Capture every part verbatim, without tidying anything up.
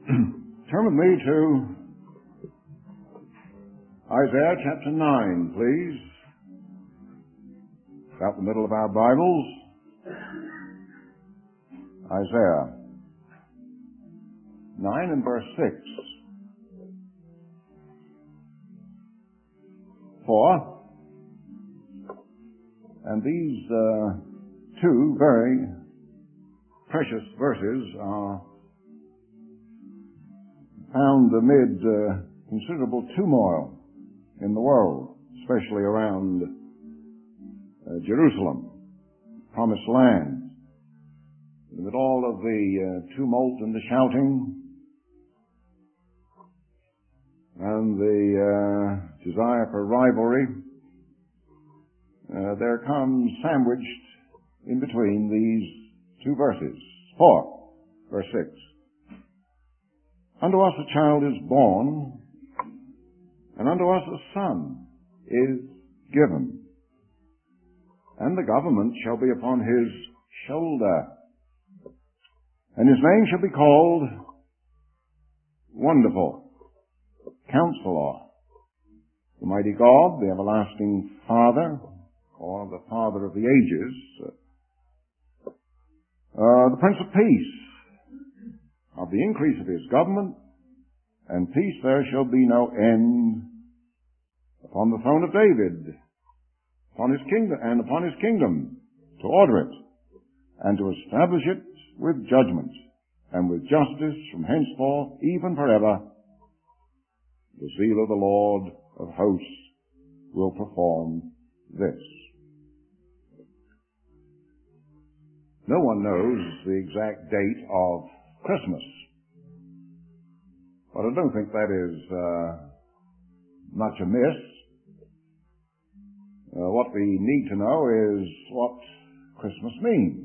Turn with me to Isaiah chapter nine, please. About the middle of our Bibles. Isaiah nine and verse six. For, and these uh, two very precious verses are found amid uh, considerable turmoil in the world, especially around uh, Jerusalem, Promised Land. With all of the uh, tumult and the shouting and the uh, desire for rivalry, uh, there comes sandwiched in between these two verses. Four, verse six. Unto us a child is born, and unto us a son is given, and the government shall be upon his shoulder, and his name shall be called Wonderful, Counselor, the Mighty God, the Everlasting Father, or the Father of the Ages, uh, the Prince of Peace. Of the increase of his government and peace there shall be no end upon the throne of David, upon his kingdom, and upon his kingdom, to order it, and to establish it with judgment, and with justice from henceforth, even forever. The zeal of the Lord of hosts will perform this. No one knows the exact date of Christmas. But I don't think that is uh, much amiss. Uh, what we need to know is what Christmas means.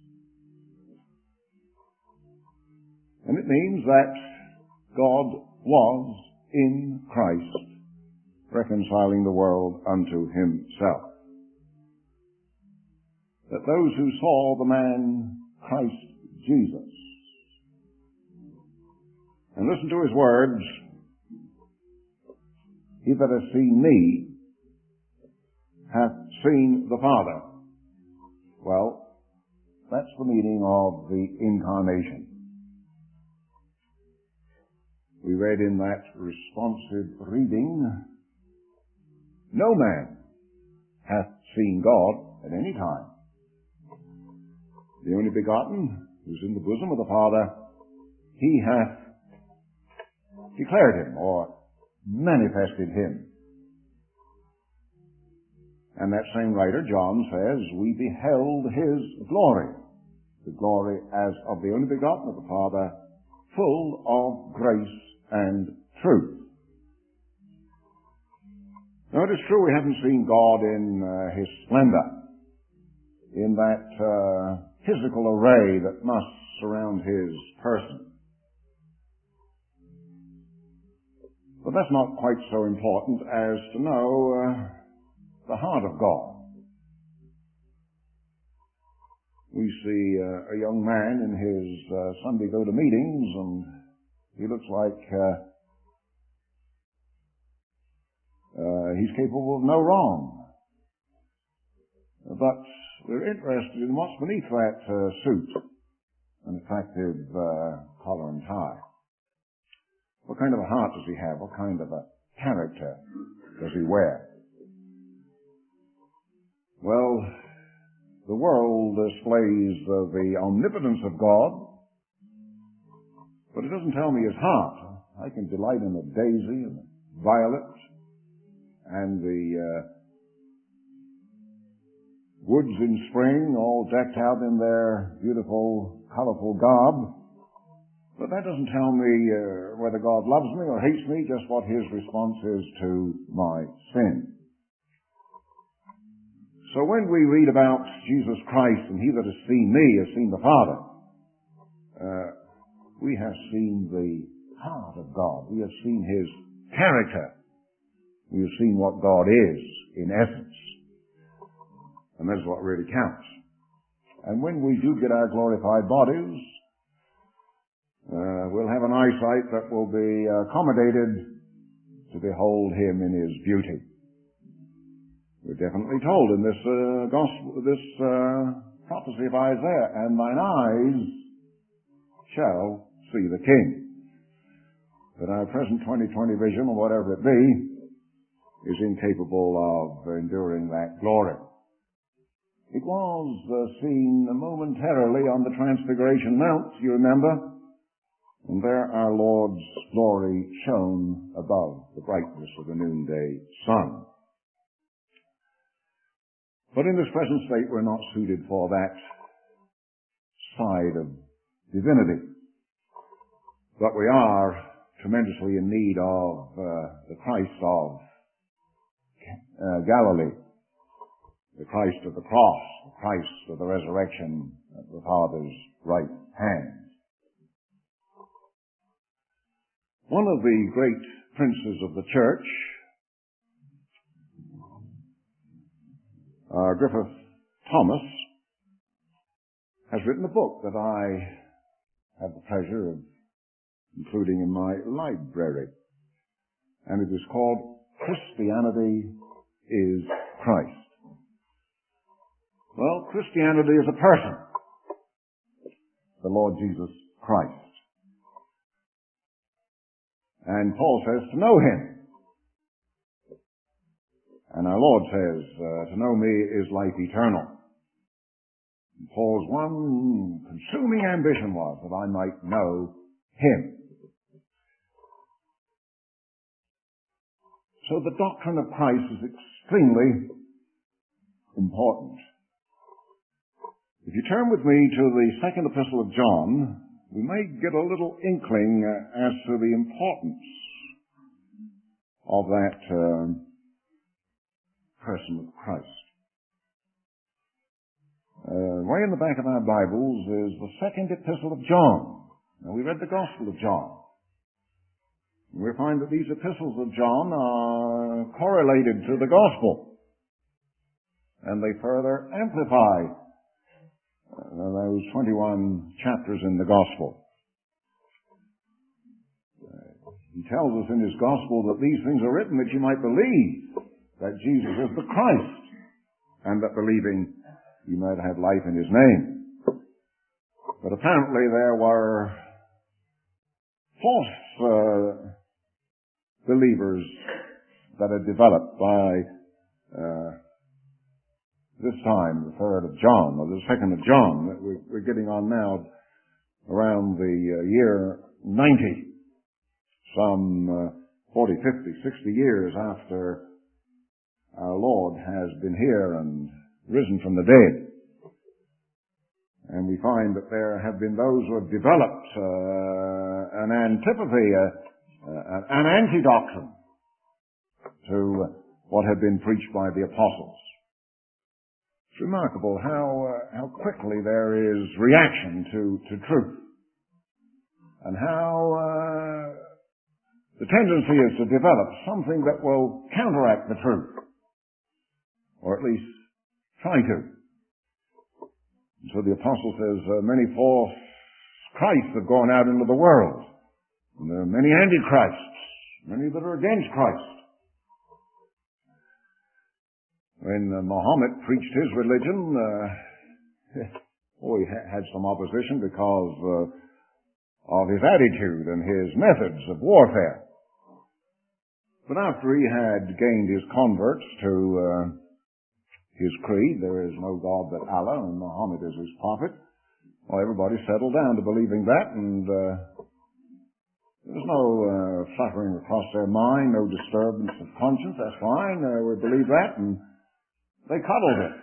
And it means that God was in Christ, reconciling the world unto himself. That those who saw the man Christ Jesus and listen to his words, he that hath seen me hath seen the Father. Well, that's the meaning of the incarnation. We read in that responsive reading, no man hath seen God at any time. The only begotten, who's in the bosom of the Father, he hath declared him, or manifested him. And that same writer, John, says, we beheld his glory, the glory as of the only begotten of the Father, full of grace and truth. Now it is true we haven't seen God in uh, his splendor, in that uh, physical array that must surround his person. But that's not quite so important as to know uh, the heart of God. We see uh, a young man in his uh, Sunday go-to meetings, and he looks like uh, uh, he's capable of no wrong. But we're interested in what's beneath that uh, suit, an attractive uh, collar and tie. What kind of a heart does he have? What kind of a character does he wear? Well, the world displays uh, the omnipotence of God, but it doesn't tell me his heart. I can delight in a daisy and a violet and the uh, woods in spring all decked out in their beautiful, colorful garb. But that doesn't tell me uh, whether God loves me or hates me, just what his response is to my sin. So when we read about Jesus Christ and he that has seen me has seen the Father, uh, we have seen the heart of God. We have seen his character. We have seen what God is in essence. And that's what really counts. And when we do get our glorified bodies, uh, we'll have an eyesight that will be accommodated to behold him in his beauty. We're definitely told in this uh, gospel, this uh, prophecy of Isaiah, and thine eyes shall see the King. But our present twenty twenty vision, or whatever it be, is incapable of enduring that glory. It was uh, seen momentarily on the Transfiguration Mount, you remember, and there our Lord's glory shone above the brightness of the noonday sun. But in this present state, we're not suited for that side of divinity. But we are tremendously in need of uh, the Christ of uh, Galilee, the Christ of the cross, the Christ of the resurrection at the Father's right hand. One of the great princes of the church, uh, Griffith Thomas, has written a book that I have the pleasure of including in my library. And it is called Christianity is Christ. Well, Christianity is a person, the Lord Jesus Christ. And Paul says to know him. And our Lord says, uh, to know me is life eternal. And Paul's one consuming ambition was that I might know him. So the doctrine of Christ is extremely important. If you turn with me to the second epistle of John, we may get a little inkling uh, as to the importance of that uh, person of Christ. Uh, way in the back of our Bibles is the second epistle of John. Now, we read the Gospel of John. We find that these epistles of John are correlated to the Gospel, and they further amplify uh, those twenty-one chapters in the Gospel. Uh, he tells us in his Gospel that these things are written that you might believe that Jesus is the Christ, and that believing you might have life in his name. But apparently there were false uh, believers that had developed by uh, this time, the third of John, or the second of John, that we're, we're getting on now around the uh, year ninety, some uh, forty, fifty, sixty years after our Lord has been here and risen from the dead. And we find that there have been those who have developed uh, an antipathy, uh, Uh, an anti-doctrine to what had been preached by the apostles. It's remarkable how uh, how quickly there is reaction to, to truth, and how uh, the tendency is to develop something that will counteract the truth, or at least try to. And so the apostle says, uh, many false Christs have gone out into the world. And there are many antichrists, many that are against Christ. When uh, Muhammad preached his religion, uh, oh, he ha- had some opposition because uh, of his attitude and his methods of warfare. But after he had gained his converts to uh, his creed, there is no God but Allah, and Muhammad is his prophet, well, everybody settled down to believing that, and uh, There's no uh, fluttering across their mind, no disturbance of conscience. That's fine. Uh, we believe that, and they coddled it.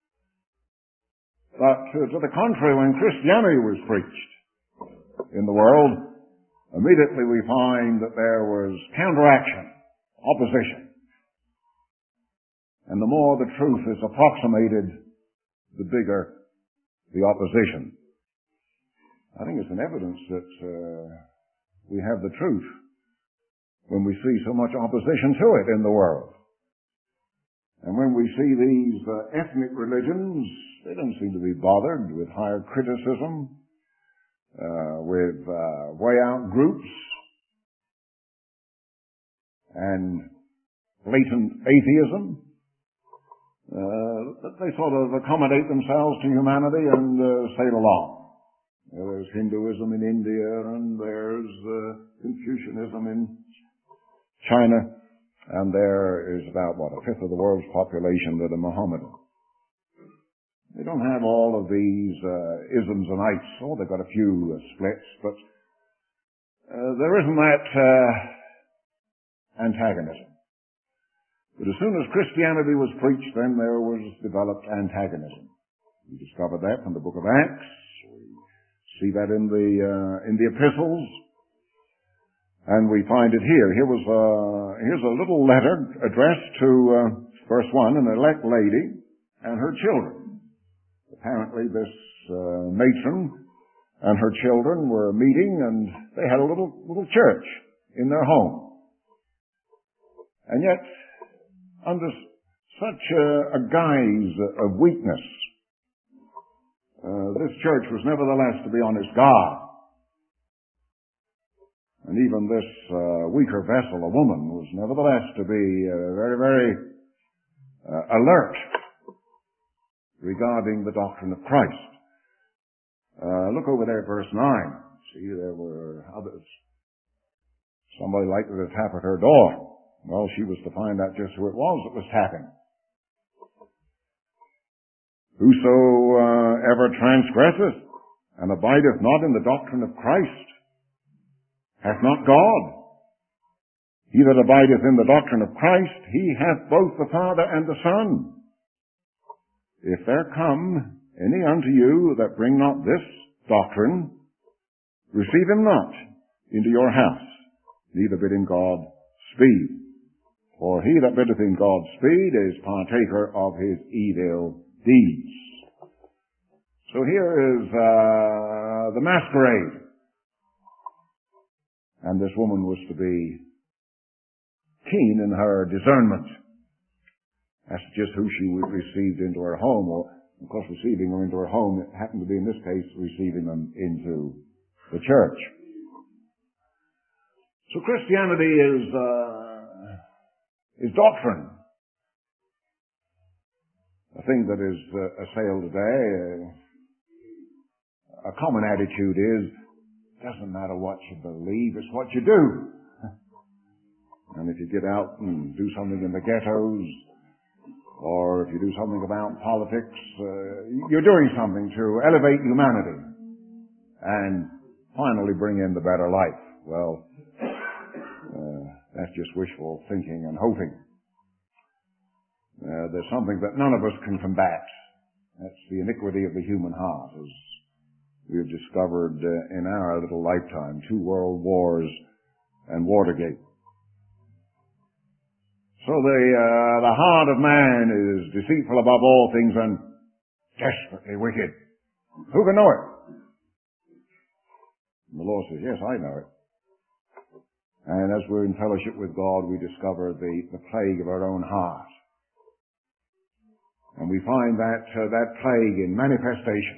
But to, to the contrary, when Christianity was preached in the world, immediately we find that there was counteraction, opposition. And the more the truth is approximated, the bigger the opposition. I think it's an evidence that uh, we have the truth when we see so much opposition to it in the world. And when we see these uh, ethnic religions, they don't seem to be bothered with higher criticism, uh, with uh, way out groups and blatant atheism. Uh, they sort of accommodate themselves to humanity and uh, sail along. You know, there's Hinduism in India, and there's uh, Confucianism in China, and there is about, what, a fifth of the world's population that are Mohammedan. They don't have all of these uh, isms and ites. Oh, they've got a few uh, splits, but uh, there isn't that uh, antagonism. But as soon as Christianity was preached, then there was developed antagonism. We discovered that from the book of Acts. We see that in the uh, in the epistles, and we find it here. Here was uh, here's a little letter addressed to uh, verse one, an elect lady and her children. Apparently, this uh, matron and her children were meeting, and they had a little little church in their home, and yet, under such a, a guise of weakness, uh, this church was nevertheless to be on its guard. And even this uh, weaker vessel, a woman, was nevertheless to be uh, very, very uh, alert regarding the doctrine of Christ. Uh, look over there at verse nine. See, there were others. Somebody likely to tap at her door. Well, she was to find out just who it was that was tapping. Whoso uh, ever transgresseth and abideth not in the doctrine of Christ hath not God. He that abideth in the doctrine of Christ, he hath both the Father and the Son. If there come any unto you that bring not this doctrine, receive him not into your house, neither bid him God speed. For he that biddeth in God's speed is partaker of his evil deeds. So here is uh, the masquerade. And this woman was to be keen in her discernment as to just who she would receive into her home. Or, of course, receiving them into her home, it happened to be, in this case, receiving them into the church. So Christianity is... Uh, is doctrine. A thing that is uh, assailed today, uh, a common attitude is, doesn't matter what you believe, it's what you do. And if you get out and do something in the ghettos, or if you do something about politics, uh, you're doing something to elevate humanity and finally bring in the better life. Well, uh, that's just wishful thinking and hoping. Uh, there's something that none of us can combat. That's the iniquity of the human heart, as we have discovered uh, in our little lifetime, two world wars and Watergate. So the uh, the heart of man is deceitful above all things and desperately wicked. Who can know it? And the Lord says, yes, I know it. And as we're in fellowship with God, we discover the, the plague of our own heart. And we find that uh, that plague in manifestation.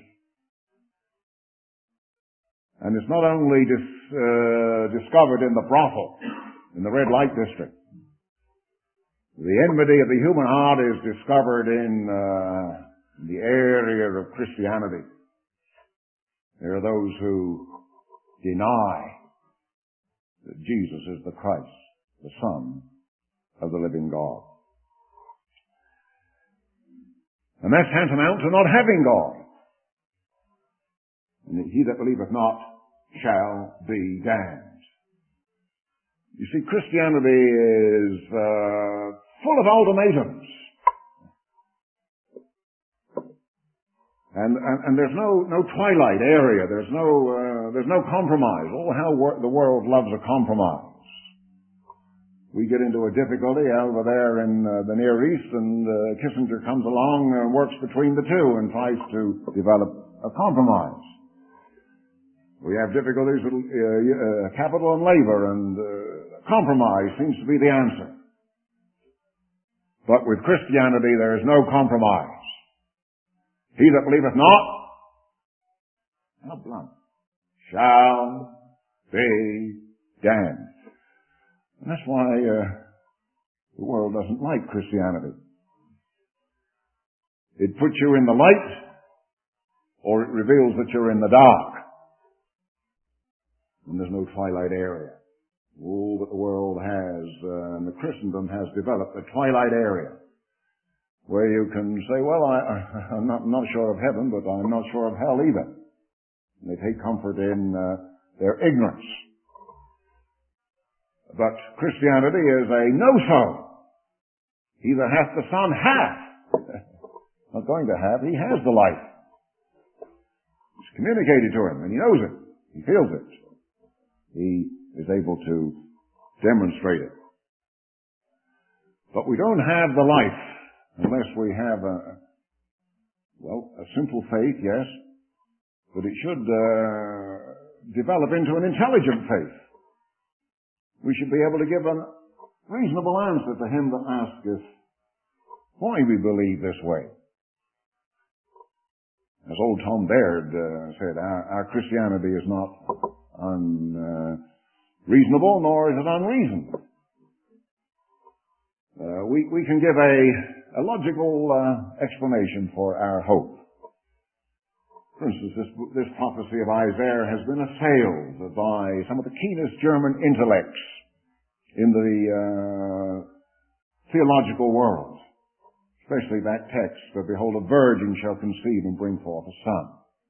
And it's not only dis, uh, discovered in the brothel, in the red light district. The enmity of the human heart is discovered in uh, the area of Christianity. There are those who deny that Jesus is the Christ, the Son of the living God. And that's tantamount to not having God. And he that believeth not shall be damned. You see, Christianity is uh, full of ultimatums. And, and, and there's no, no twilight area. There's no, uh, there's no compromise. Oh, how wor- the world loves a compromise. We get into a difficulty over there in uh, the Near East, and uh, Kissinger comes along and works between the two and tries to develop a compromise. We have difficulties with uh, uh, capital and labor, and uh, compromise seems to be the answer. But with Christianity, there is no compromise. He that believeth not, how blunt, shall be damned. And that's why uh, the world doesn't like Christianity. It puts you in the light, or it reveals that you're in the dark. And there's no twilight area. All that the world has, uh, and the Christendom has developed, a twilight area, where you can say, well, I, I, I'm not, not sure of heaven, but I'm not sure of hell either. And they take comfort in uh, their ignorance. But Christianity is a no-so. He that hath the Son hath. Not going to have, he has the life. It's communicated to him, and he knows it. He feels it. He is able to demonstrate it. But we don't have the life unless we have a, well, a simple faith, yes, but it should uh, develop into an intelligent faith. We should be able to give a reasonable answer to him that asketh why we believe this way. As old Tom Baird uh, said, our, our Christianity is not unreasonable, uh, nor is it unreasoned. Uh, we, we can give a, a logical uh, explanation for our hope. For instance, this, this prophecy of Isaiah has been assailed by some of the keenest German intellects in the uh, theological world, especially that text, that behold, a virgin shall conceive and bring forth a son.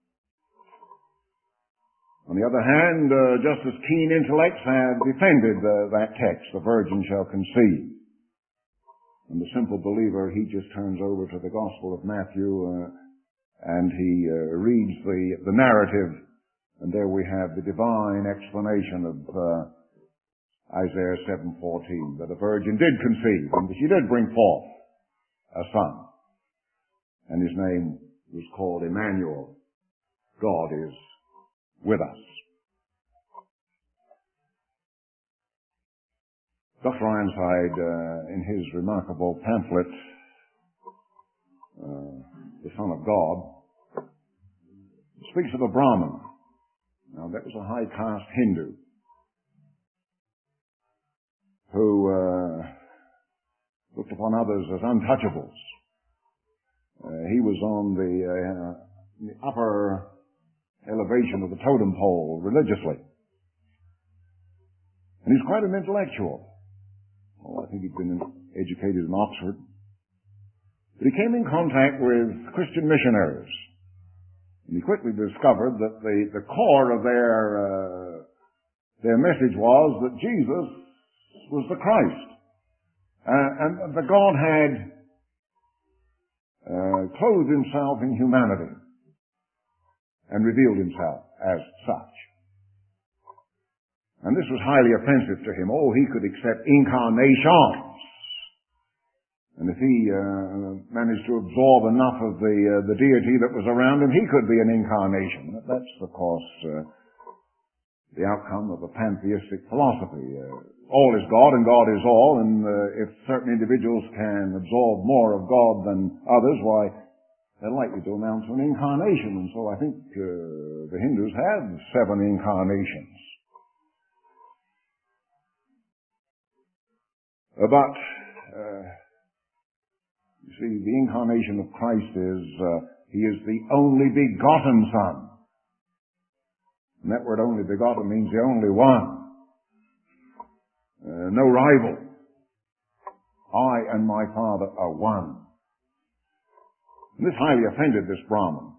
On the other hand, uh, just as keen intellects have defended uh, that text, the virgin shall conceive. And the simple believer, he just turns over to the Gospel of Matthew uh, and he uh, reads the, the narrative, and there we have the divine explanation of uh, Isaiah seven fourteen, that a virgin did conceive, and she did bring forth a son. And his name was called Emmanuel. God is with us. Doctor Ironside, uh, in his remarkable pamphlet, uh, The Son of God, speaks of a Brahmin. Now, that was a high caste Hindu who uh, looked upon others as untouchables. Uh, he was on the, uh, the upper elevation of the totem pole religiously. And he's quite an intellectual. Oh, I think he'd been educated in Oxford. But he came in contact with Christian missionaries. And he quickly discovered that the, the core of their, uh, their message was that Jesus was the Christ. Uh, and that God had uh, clothed himself in humanity and revealed himself as such. And this was highly offensive to him. Oh, he could accept incarnations. And if he uh, managed to absorb enough of the uh, the deity that was around him, he could be an incarnation. That's, of course, uh, the outcome of a pantheistic philosophy. Uh, all is God and God is all, and uh, if certain individuals can absorb more of God than others, why, they're likely to amount to an incarnation. And so I think uh, the Hindus have seven incarnations. Uh, but... Uh, You see, the incarnation of Christ is, uh, he is the only begotten Son. And that word only begotten means the only one. Uh, no rival. I and my Father are one. And this highly offended this Brahmin.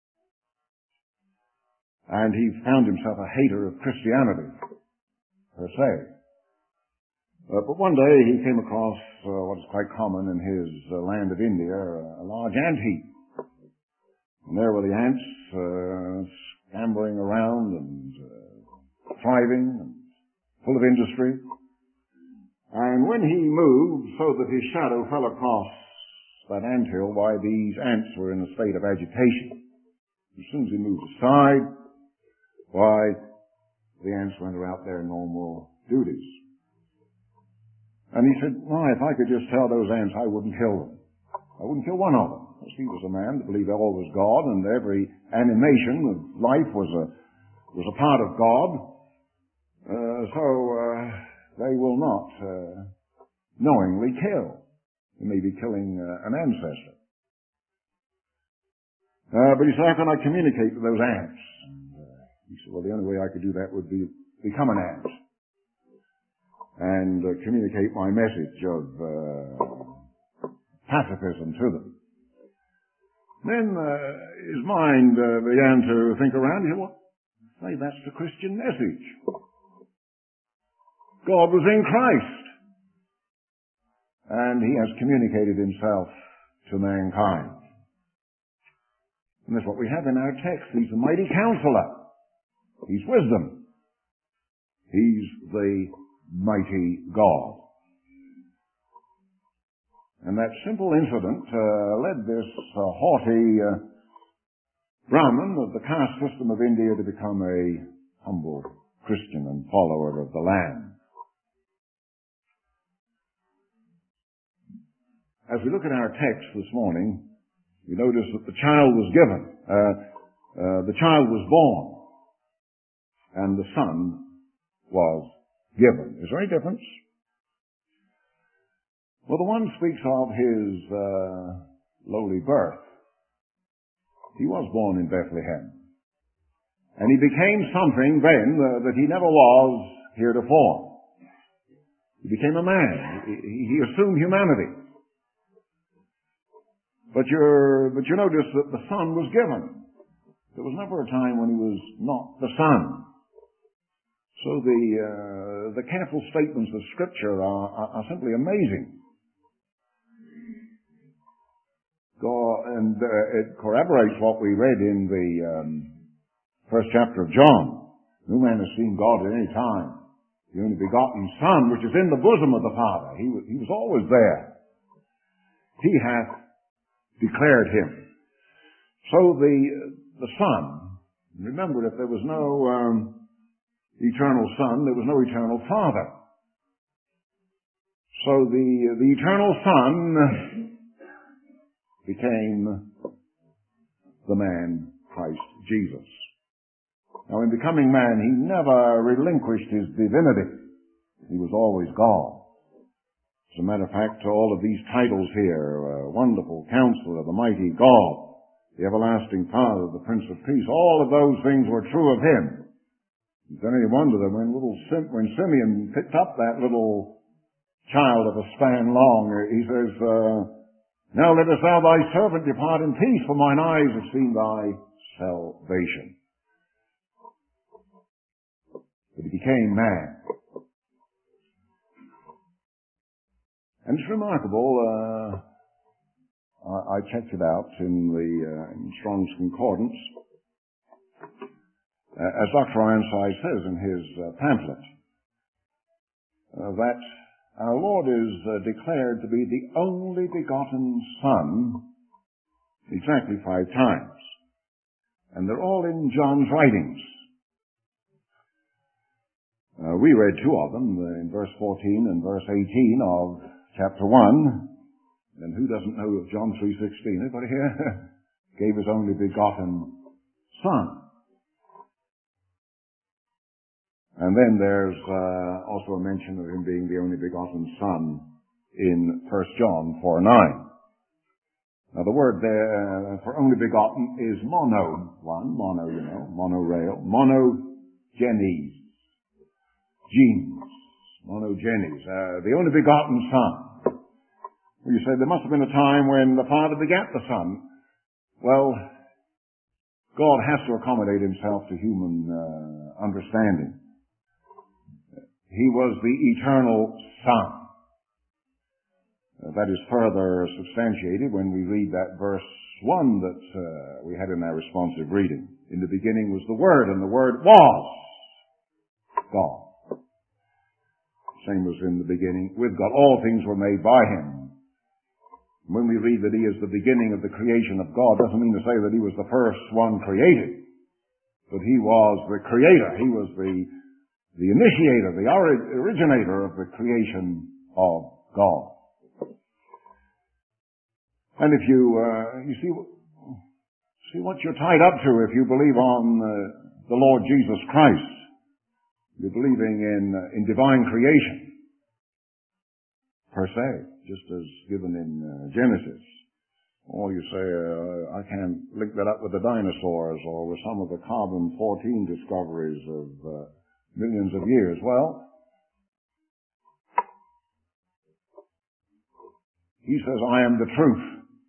And he found himself a hater of Christianity, per se. Uh, but one day he came across uh, what is quite common in his uh, land of India, uh, a large ant heap. And there were the ants uh, scampering around and uh, thriving and full of industry. And when he moved so that his shadow fell across that anthill, why, these ants were in a state of agitation. As soon as he moved aside, why, the ants went about their normal duties. And he said, why, if I could just tell those ants, I wouldn't kill them. I wouldn't kill one of them. Because he was a man that believed all was God, and every animation of life was a was a part of God, uh, so uh, they will not uh, knowingly kill. They may be killing uh, an ancestor. Uh, but he said, how can I communicate with those ants? And, uh, he said, well, the only way I could do that would be become an ant and uh, communicate my message of uh, pacifism to them. Then uh, his mind uh, began to think around. He said, well, hey, that's the Christian message. God was in Christ, and he has communicated himself to mankind. And that's what we have in our text. He's the mighty counselor. He's wisdom. He's the mighty God. And that simple incident uh, led this uh, haughty uh, Brahmin of the caste system of India to become a humble Christian and follower of the Lamb. As we look at our text this morning, we notice that the child was given. Uh, uh, the child was born, and the son was given. Is there any difference? Well, the one speaks of his uh, lowly birth. He was born in Bethlehem. And he became something then uh, that he never was heretofore. He became a man. He, he assumed humanity. But you're, but you notice that the Son was given. There was never a time when he was not the Son. So the, uh, the careful statements of Scripture are, are, are simply amazing. God, and uh, it corroborates what we read in the um, first chapter of John. No man has seen God at any time. The only begotten Son, which is in the bosom of the Father. He was, he was always there. He hath declared him. So the the Son, remember, if there was no um, eternal Son, there was no eternal Father. So the the eternal Son became the man Christ Jesus. Now, in becoming man, he never relinquished his divinity. He was always God. As a matter of fact, all of these titles here, uh, Wonderful Counselor, the Mighty God, the Everlasting Father, the Prince of Peace, all of those things were true of him. Is there any wonder that when little Sim- when Simeon picked up that little child of a span long, he says, uh, now lettest thou thy servant depart in peace, for mine eyes have seen thy salvation. But he became man. And it's remarkable, uh, I, I checked it out in the uh, in Strong's Concordance, uh, as Doctor Ironside says in his uh, pamphlet, uh, that our Lord is uh, declared to be the only begotten Son exactly five times. And they're all in John's writings. Uh, we read two of them, uh, in verse fourteen and verse eighteen of chapter one. And who doesn't know of John three sixteen? Anybody here? Gave his only begotten Son. And then there's uh, also a mention of him being the only begotten Son in First John four nine. Now the word there uh, for only begotten is mono. One, mono, you know, monorail. Monogenes. Genes. Monogenes. Uh, the only begotten Son. Well, you say there must have been a time when the Father begat the Son. Well, God has to accommodate himself to human uh, understanding. He was the eternal Son. Uh, that is further substantiated when we read that verse one that uh, we had in our responsive reading. In the beginning was the Word, and the Word was God. Same was in the beginning with God. All things were made by him. When we read that he is the beginning of the creation of God, doesn't mean to say that he was the first one created. But he was the creator. He was the the initiator, the originator of the creation of God. And if you, uh, you see, see what you're tied up to if you believe on uh, the Lord Jesus Christ. You're believing in, uh, in divine creation, per se, just as given in uh, Genesis. Or you say, uh, I can't link that up with the dinosaurs or with some of the carbon fourteen discoveries of uh, millions of years. Well, he says, I am the truth.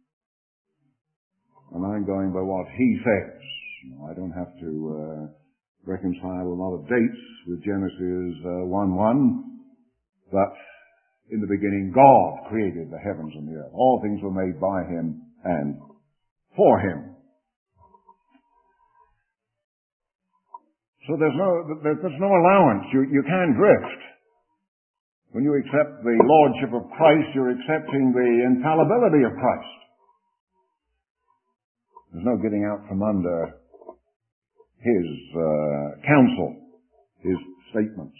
And I'm going by what he says. I don't have to uh, reconcile a lot of dates with Genesis uh, one one, but in the beginning God created the heavens and the earth. All things were made by him and for him. So there's no, there's no allowance. You, you can drift. When you accept the lordship of Christ, you're accepting the infallibility of Christ. There's no getting out from under his uh, counsel, his statements.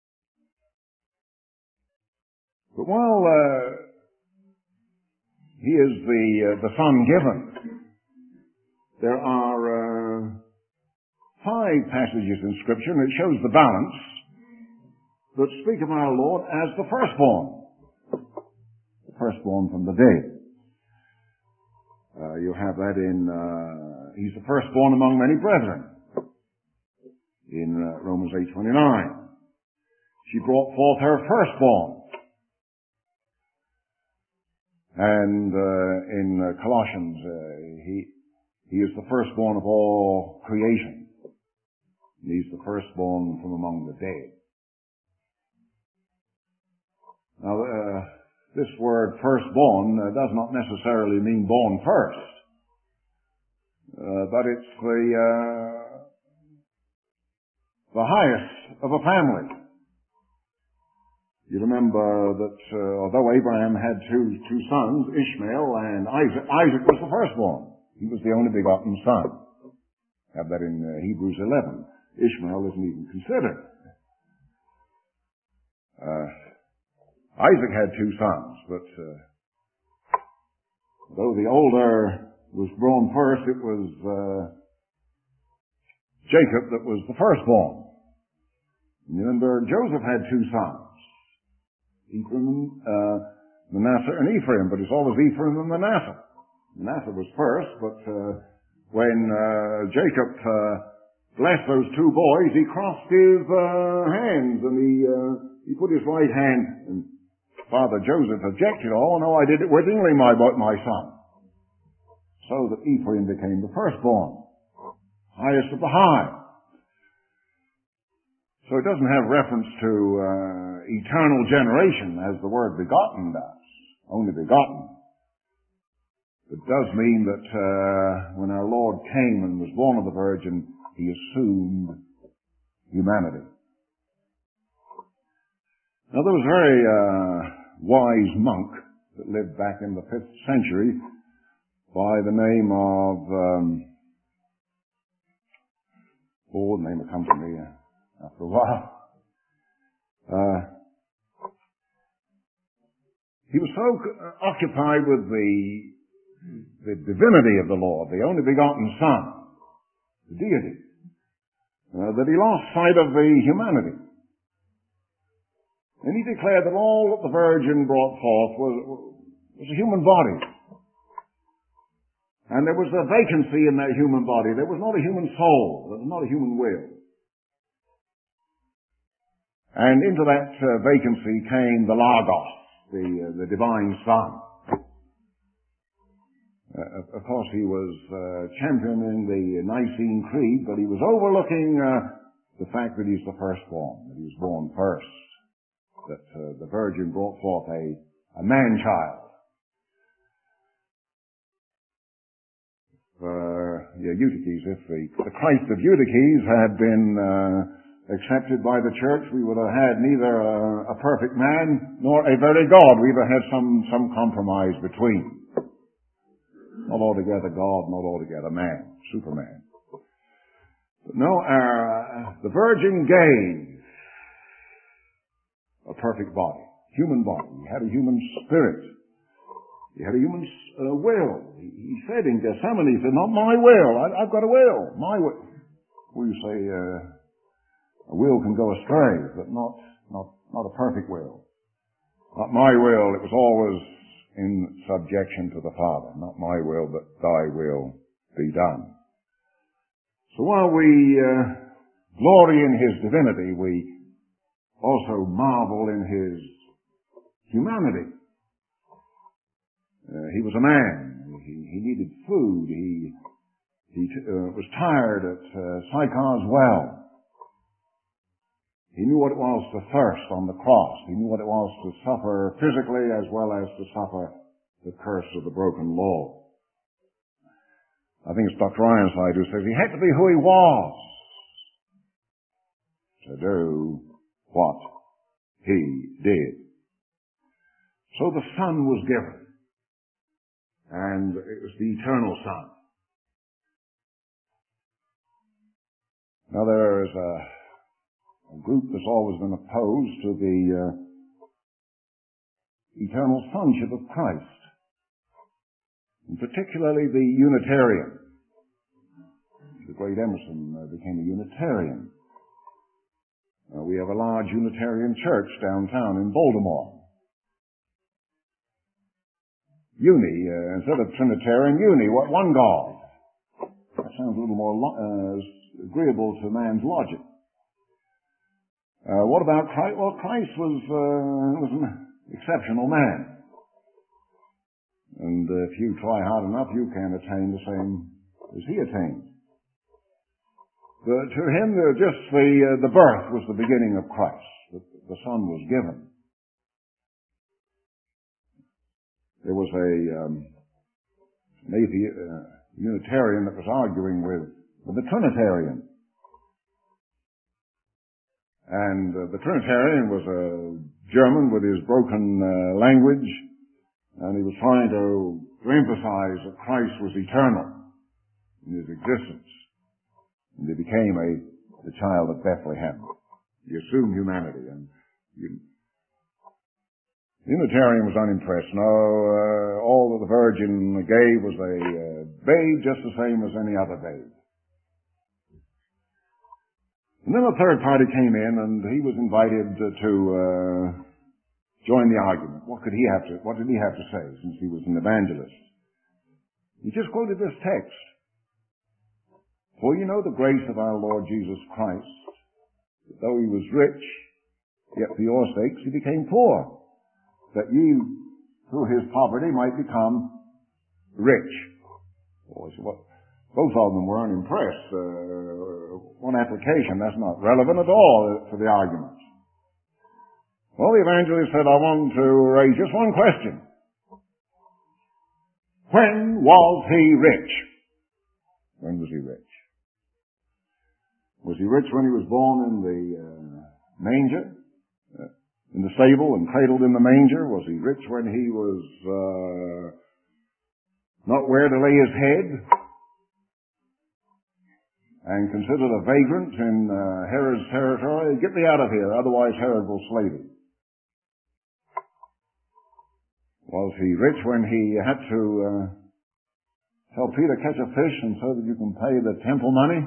But while uh, he is the uh, the Son given, there are uh, five passages in Scripture, and it shows the balance, that speak of our Lord as the firstborn, the firstborn from the dead. Uh, you have that in, uh, he's the firstborn among many brethren, in uh, Romans eight twenty-nine. She brought forth her firstborn. And uh, in uh, Colossians, uh, he he is the firstborn of all creation. And he's the firstborn from among the dead. Now, uh, this word firstborn uh, does not necessarily mean born first, uh, but it's the uh, the highest of a family. You remember that uh, although Abraham had two two sons, Ishmael and Isaac, Isaac was the firstborn. He was the only begotten son. Have that in uh, Hebrews eleven. Ishmael isn't even considered. Uh, Isaac had two sons, but uh, though the older was born first, it was uh, Jacob that was the firstborn. And you remember Joseph had two sons. Ephraim, uh, Manasseh and Ephraim, but it's always Ephraim and Manasseh. Manasseh was first, but uh, when uh, Jacob uh, blessed those two boys, he crossed his uh, hands and he uh, he put his right hand. And Father Joseph objected. Oh no, I did it wittingly, my my son. So that Ephraim became the firstborn, highest of the high. So it doesn't have reference to uh, eternal generation as the word begotten does, only begotten. It does mean that uh, when our Lord came and was born of the Virgin, he assumed humanity. Now there was a very uh, wise monk that lived back in the fifth century by the name of, um, oh, the name that comes to me uh, after a while. Uh, he was so occupied with the, the divinity of the Lord, the only begotten Son, the deity, uh, that he lost sight of the humanity. And he declared that all that the Virgin brought forth was, was a human body. And there was a vacancy in that human body. There was not a human soul. There was not a human will. And into that uh, vacancy came the Logos, the, uh, the divine Son. Uh, of course, he was uh, championing the Nicene Creed, but he was overlooking uh, the fact that he's the firstborn, that he was born first, that uh, the Virgin brought forth a, a man-child. Uh, yeah, Eutyches, if the, the Christ of Eutyches had been uh, accepted by the church, we would have had neither a, a perfect man nor a very God. We would have had some, some compromise between. Not altogether God, not altogether man, Superman. But no, uh, the Virgin gave a perfect body, human body. He had a human spirit. He had a human uh, will. He, he said in Gethsemane, he said, not my will. I, I've got a will. My will. we say uh, a will can go astray, but not, not, not a perfect will. Not my will. It was always in subjection to the Father. Not my will, but thy will be done. So while we uh, glory in his divinity, we also marvel in his humanity. Uh, he was a man. He, he needed food. He, he uh, was tired at uh, Sychar's well. He knew what it was to thirst on the cross. He knew what it was to suffer physically as well as to suffer the curse of the broken law. I think it's Doctor Ironside who says he had to be who he was to do what he did. So the Son was given, and it was the eternal Son. Now there is a A group that's always been opposed to the uh, eternal sonship of Christ, and particularly the Unitarian. The great Emerson uh, became a Unitarian. Uh, we have a large Unitarian church downtown in Baltimore. Uni, uh, instead of Trinitarian, uni, what, one God. That sounds a little more lo- uh, agreeable to man's logic. Uh, what about Christ? Well, Christ was, uh, was an exceptional man. And uh, if you try hard enough, you can attain the same as he attained. But to him, uh, just the, uh, the birth was the beginning of Christ. The, the Son was given. There was a um, maybe uh, Unitarian that was arguing with, with the Trinitarian. And uh, the Trinitarian was a German with his broken uh, language, and he was trying to, to emphasize that Christ was eternal in his existence. And he became a the child of Bethlehem. He assumed humanity, and you, the Unitarian was unimpressed. No, uh, all that the Virgin gave was a uh, babe just the same as any other babe. And then a third party came in, and he was invited to, to uh, join the argument. What could he have to? What did he have to say, since he was an evangelist? He just quoted this text: "For you know the grace of our Lord Jesus Christ, that though he was rich, yet for your sakes he became poor, that ye through his poverty might become rich." Boy, so what? Both of them were unimpressed. Uh, one application, that's not relevant at all to the argument. Well, the evangelist said, I want to raise just one question. When was he rich? When was he rich? Was he rich when he was born in the uh, manger? Uh, in the stable and cradled in the manger? Was he rich when he was uh, not where to lay his head? And considered a vagrant in uh, Herod's territory? Get me out of here, otherwise Herod will slay thee. Was he rich when he had to uh, tell Peter, catch a fish and so that you can pay the temple money?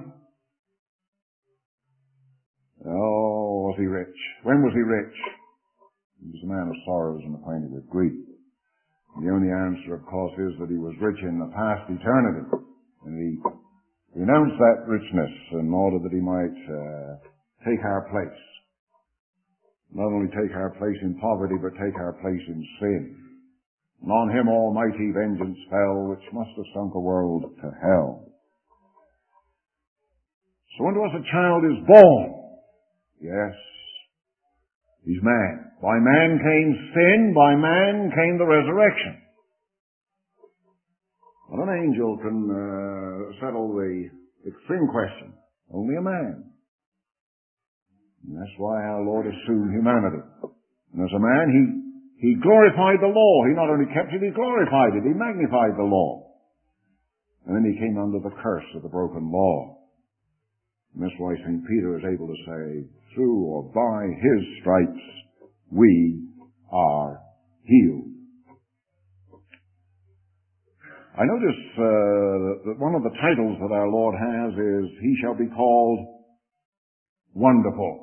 Oh, was he rich? When was he rich? He was a man of sorrows and acquainted with grief. And the only answer, of course, is that he was rich in the past eternity. And he renounced that richness in order that he might uh, take our place. Not only take our place in poverty, but take our place in sin. And on him almighty vengeance fell, which must have sunk a world to hell. So unto us a child is born. Yes, he's man. By man came sin, by man came the resurrection. But an angel can uh, settle the extreme question. Only a man. And that's why our Lord assumed humanity. And as a man, he, he glorified the law. He not only kept it, he glorified it. He magnified the law. And then he came under the curse of the broken law. And that's why Saint Peter is able to say, through or by his stripes, we are healed. I notice uh, that one of the titles that our Lord has is, He shall be called Wonderful.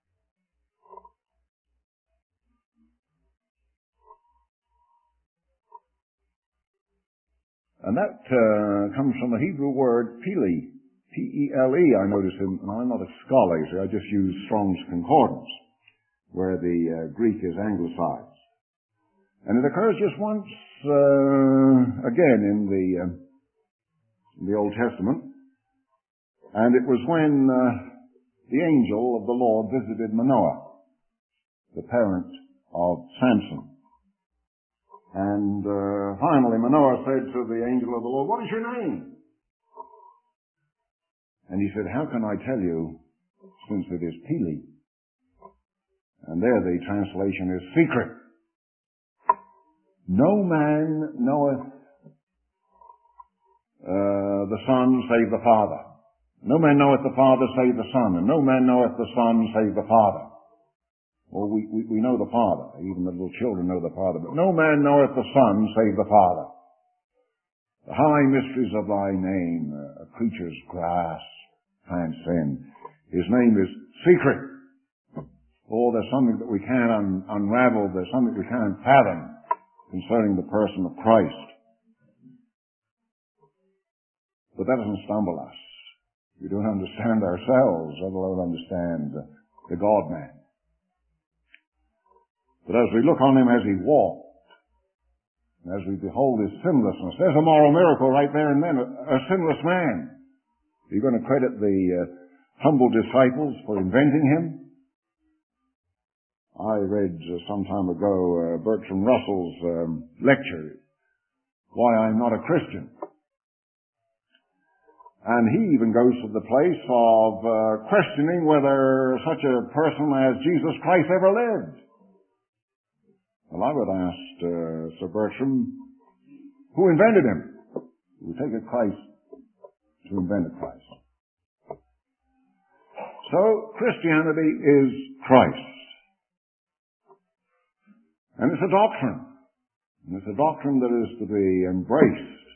And that uh, comes from the Hebrew word Pele, P E L E, I notice. In, and I'm not a scholar, so I just use Strong's Concordance, where the uh, Greek is anglicized. And it occurs just once uh, again in the, uh, in the Old Testament. And it was when uh, the angel of the Lord visited Manoah, the parent of Samson. And uh, finally Manoah said to the angel of the Lord, "What is your name?" And he said, "How can I tell you, since it is Pele?" And there the translation is secret. No man knoweth uh, the Son save the Father. No man knoweth the Father save the Son, and no man knoweth the Son save the Father. Well, we, we, we know the Father. Even the little children know the Father. But no man knoweth the Son save the Father. The high mysteries of thy name, a creature's grasp, transcend. His name is secret. Oh, there's something that we can't un- unravel. There's something we can't fathom concerning the person of Christ. But that doesn't stumble us. We don't understand ourselves, let alone understand the God-man. But as we look on him as he walked, and as we behold his sinlessness, there's a moral miracle right there and then, a, a sinless man. Are you going to credit the uh, humble disciples for inventing him? I read uh, some time ago uh, Bertrand Russell's um, lecture, Why I'm Not a Christian. And he even goes to the place of uh, questioning whether such a person as Jesus Christ ever lived. Well, I would ask uh, Sir Bertram, who invented him? We take it Christ to invent Christ. So, Christianity is Christ. And it's a doctrine. And it's a doctrine that is to be embraced,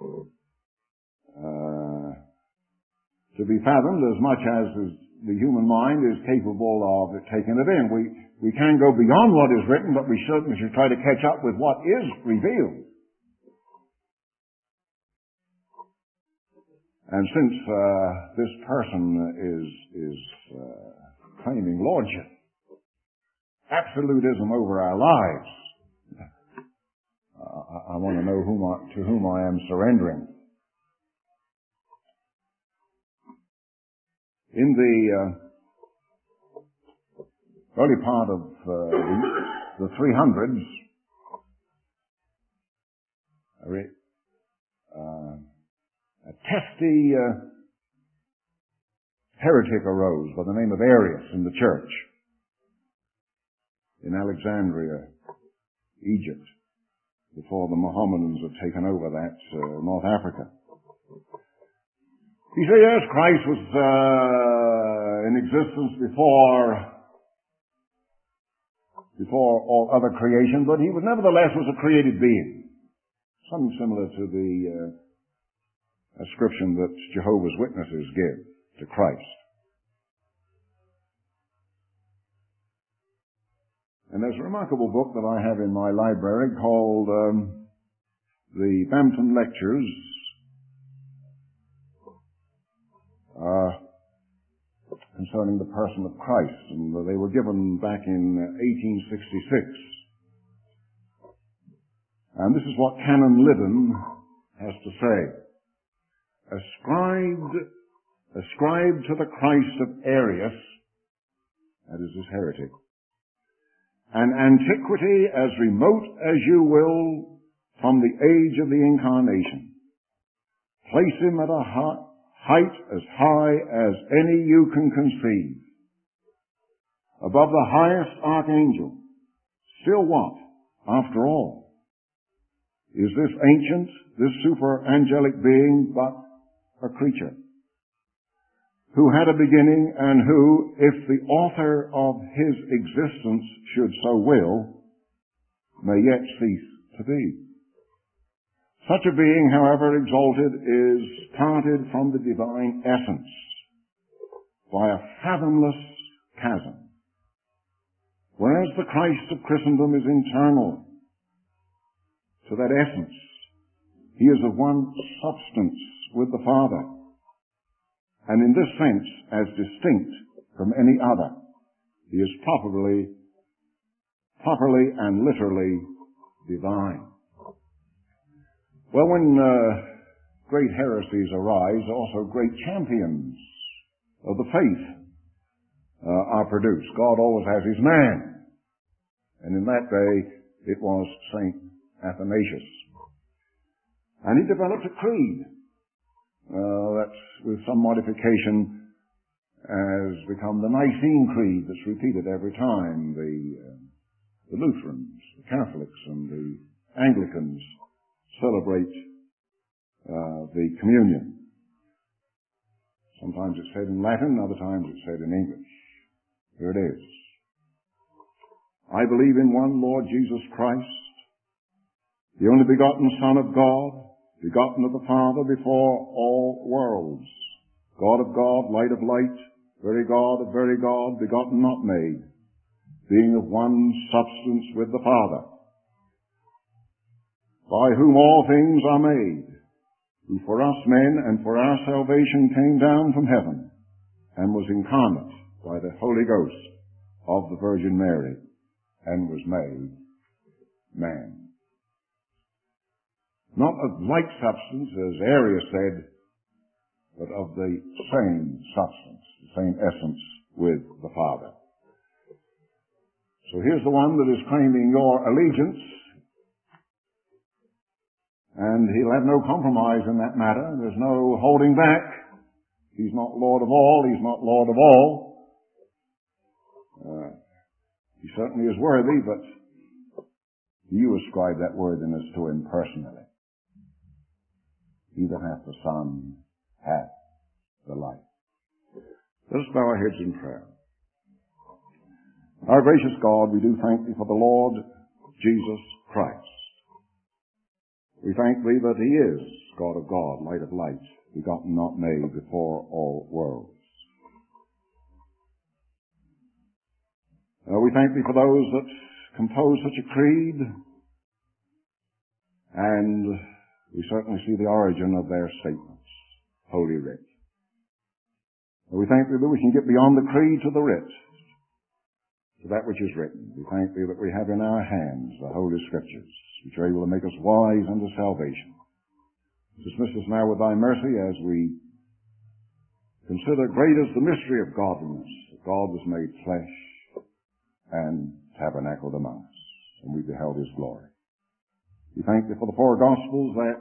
uh, to be fathomed as much as the human mind is capable of taking it in. We, we can go beyond what is written, but we certainly should try to catch up with what is revealed. And since uh, this person is, is uh, claiming lordship, absolutism over our lives, uh, I, I want to know whom I, to whom I am surrendering. In the uh, early part of uh, the, the three hundreds, uh, a testy uh, heretic arose by the name of Arius in the church in Alexandria, Egypt, before the Mohammedans had taken over that uh, North Africa. He said, yes, Christ was uh, in existence before before all other creation, but he was nevertheless was a created being. Something similar to the uh, ascription that Jehovah's Witnesses give to Christ. And there's a remarkable book that I have in my library called um, the Bampton Lectures, uh, concerning the person of Christ, and they were given back in eighteen sixty-six. And this is what Canon Liddon has to say. Ascribed, ascribed to the Christ of Arius, that is his heretic, an antiquity as remote as you will from the age of the Incarnation. Place him at a height as high as any you can conceive. Above the highest archangel. Still what, after all? Is this ancient, this super-angelic being but a creature? Who had a beginning and who, if the author of his existence should so will, may yet cease to be. Such a being, however exalted, is parted from the divine essence by a fathomless chasm. Whereas the Christ of Christendom is internal to that essence, he is of one substance with the Father, and in this sense as distinct from any other. He is properly, properly and literally divine. Well, when uh, great heresies arise, also great champions of the faith uh, are produced. God always has his man. And in that day, it was Saint Athanasius. And he developed a creed uh, that, with some modification, has become the Nicene Creed that's repeated every time the, uh, the Lutherans, the Catholics, and the Anglicans celebrate uh, the communion. Sometimes it's said in Latin, other times it's said in English. Here it is. I believe in one Lord Jesus Christ, the only begotten Son of God, begotten of the Father before all worlds, God of God, light of light, very God of very God, begotten not made, being of one substance with the Father, by whom all things are made, who for us men and for our salvation came down from heaven, and was incarnate by the Holy Ghost of the Virgin Mary, and was made man. Not of like substance, as Arius said, but of the same substance, the same essence with the Father. So here's the one that is claiming your allegiance, and he'll have no compromise in that matter. There's no holding back. He's not Lord of all. He's not Lord of all. Uh, he certainly is worthy, but you ascribe that worthiness to him personally. He that hath the Son hath the life. Let us bow our heads in prayer. Our gracious God, we do thank thee for the Lord Jesus Christ. We thank thee that he is God of God, light of light, begotten not made before all worlds. Uh, we thank thee for those that compose such a creed, and we certainly see the origin of their statements, Holy Writ. We thank thee that we can get beyond the creed to the writ, to that which is written. We thank thee that we have in our hands the Holy Scriptures, which are able to make us wise unto salvation. Dismiss us now with thy mercy as we consider great is the mystery of godliness, that God was made flesh and tabernacled among us, and we beheld his glory. We thank thee for the four Gospels that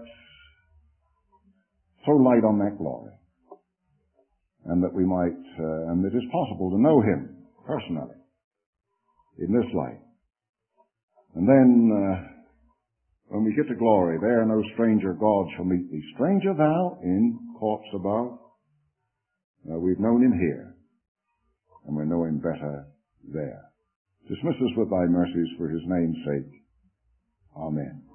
so light on that glory, and that we might, uh, and it is possible to know him personally in this life. And then, uh, when we get to glory, there no stranger God shall meet thee. Stranger thou in courts above. Uh, we've known him here, and we know him better there. Dismiss us with thy mercies for his name's sake. Amen.